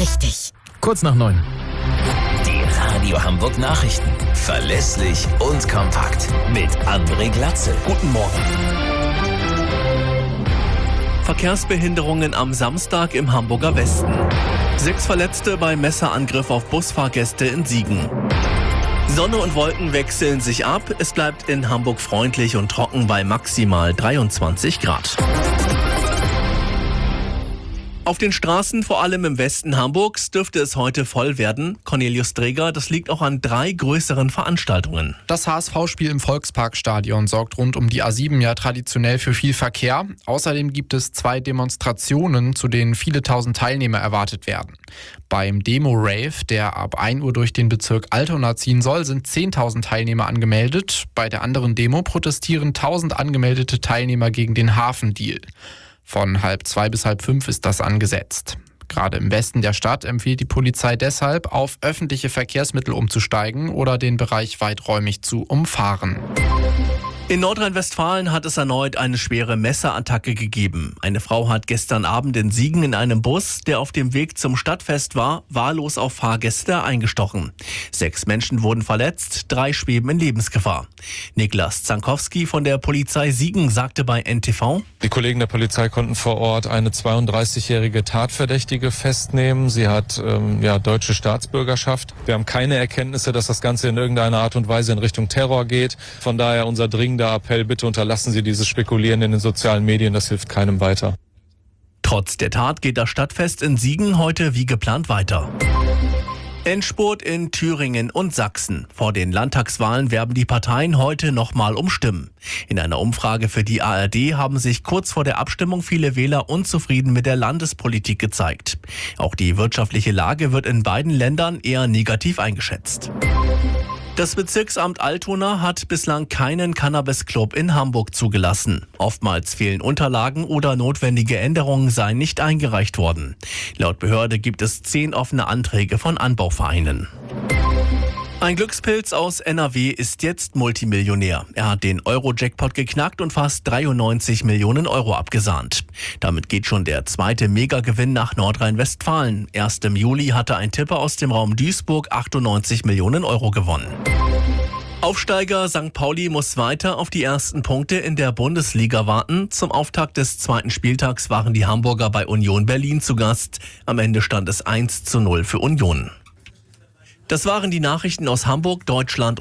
richtig. Kurz nach 9. Die Radio Hamburg Nachrichten. Verlässlich und kompakt. Mit André Glatzel. Guten Morgen. Verkehrsbehinderungen am Samstag im Hamburger Westen. 6 Verletzte bei Messerangriff auf Busfahrgäste in Siegen. Sonne und Wolken wechseln sich ab. Es bleibt in Hamburg freundlich und trocken bei maximal 23 Grad. Auf den Straßen, vor allem im Westen Hamburgs, dürfte es heute voll werden. Cornelius Dreger, das liegt auch an 3 größeren Veranstaltungen. Das HSV-Spiel im Volksparkstadion sorgt rund um die A7 ja traditionell für viel Verkehr. Außerdem gibt es 2 Demonstrationen, zu denen viele tausend Teilnehmer erwartet werden. Beim Demo-Rave, der ab 1 Uhr durch den Bezirk Altona ziehen soll, sind 10.000 Teilnehmer angemeldet. Bei der anderen Demo protestieren 1.000 angemeldete Teilnehmer gegen den Hafendeal. Von 1:30 bis 4:30 ist das angesetzt. Gerade im Westen der Stadt empfiehlt die Polizei deshalb, auf öffentliche Verkehrsmittel umzusteigen oder den Bereich weiträumig zu umfahren. In Nordrhein-Westfalen hat es erneut eine schwere Messerattacke gegeben. Eine Frau hat gestern Abend in Siegen in einem Bus, der auf dem Weg zum Stadtfest war, wahllos auf Fahrgäste eingestochen. 6 Menschen wurden verletzt, 3 schweben in Lebensgefahr. Niklas Zankowski von der Polizei Siegen sagte bei NTV: Die Kollegen der Polizei konnten vor Ort eine 32-jährige Tatverdächtige festnehmen. Sie hat deutsche Staatsbürgerschaft. Wir haben keine Erkenntnisse, dass das Ganze in irgendeiner Art und Weise in Richtung Terror geht. Von daher unser dringender Appell, bitte unterlassen Sie dieses Spekulieren in den sozialen Medien, das hilft keinem weiter. Trotz der Tat geht das Stadtfest in Siegen heute wie geplant weiter. Endspurt in Thüringen und Sachsen. Vor den Landtagswahlen werben die Parteien heute nochmal um Stimmen. In einer Umfrage für die ARD haben sich kurz vor der Abstimmung viele Wähler unzufrieden mit der Landespolitik gezeigt. Auch die wirtschaftliche Lage wird in beiden Ländern eher negativ eingeschätzt. Das Bezirksamt Altona hat bislang keinen Cannabis-Club in Hamburg zugelassen. Oftmals fehlen Unterlagen oder notwendige Änderungen seien nicht eingereicht worden. Laut Behörde gibt es 10 offene Anträge von Anbauvereinen. Ein Glückspilz aus NRW ist jetzt Multimillionär. Er hat den Euro-Jackpot geknackt und fast 93 Millionen Euro abgesahnt. Damit geht schon der 2. Megagewinn nach Nordrhein-Westfalen. Erst im Juli hatte ein Tipper aus dem Raum Duisburg 98 Millionen Euro gewonnen. Aufsteiger St. Pauli muss weiter auf die ersten Punkte in der Bundesliga warten. Zum Auftakt des 2. Spieltags waren die Hamburger bei Union Berlin zu Gast. Am Ende stand es 1:0 für Union. Das waren die Nachrichten aus Hamburg, Deutschland